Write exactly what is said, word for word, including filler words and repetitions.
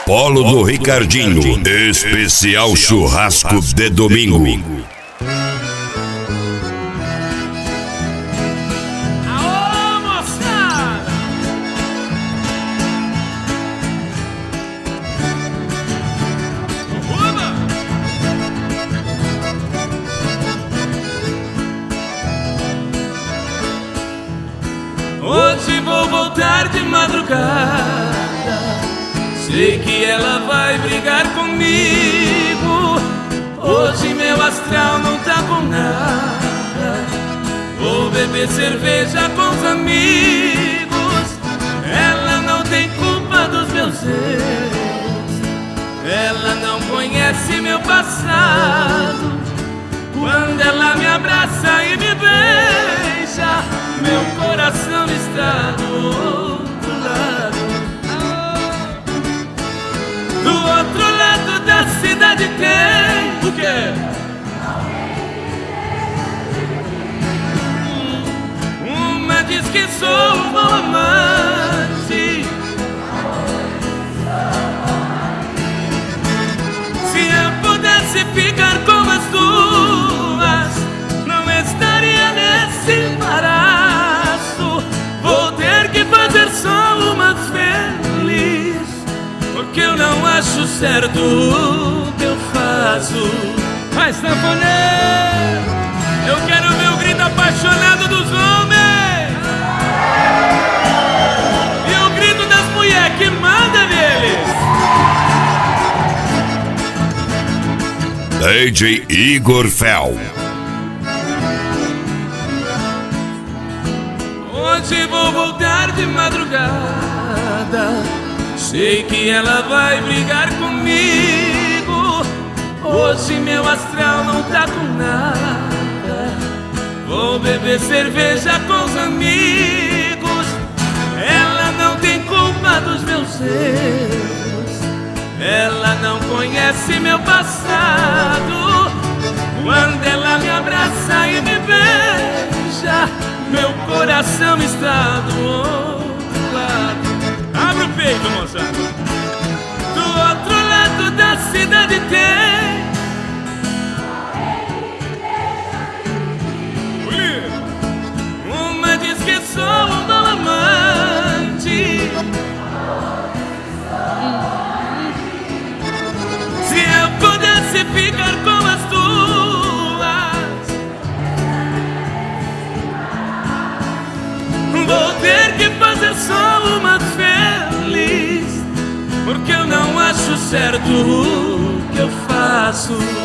Polo do Ricardinho, especial churrasco de domingo. Aô, moçada! Ruba! Hoje vou voltar de madrugada. Sei que ela vai brigar comigo. Hoje meu astral não tá com nada. Vou beber cerveja com os amigos. Ela não tem culpa dos meus erros. Ela não conhece meu passado. Quando ela me abraça e me beija, meu coração está do outro lado. Do outro lado da cidade tem o quê? Uma diz que sou um bom amante. Se eu pudesse ficar com as duas, não estaria nesse embaraço. Vou ter que fazer só uma feliz, porque eu não acho certo o que eu faço. Vai, sanfoneiro, eu quero ver o grito apaixonado dos homens e o grito das mulheres que manda neles. D J Igor Fel. Hoje vou voltar de madrugada. Sei que ela vai brigar comigo. Hoje meu astral não tá com nada. Vou beber cerveja com os amigos. Ela não tem culpa dos meus erros. Ela não conhece meu passado. Quando ela me abraça e me beija, meu coração está do outro lado. Abre o peito, moçada. Do outro lado da cidade tem uma diz que sou um bom amante. Se eu pudesse ficar com as duas, vou ter que fazer só uma feliz, porque eu não acho certo o que eu faço.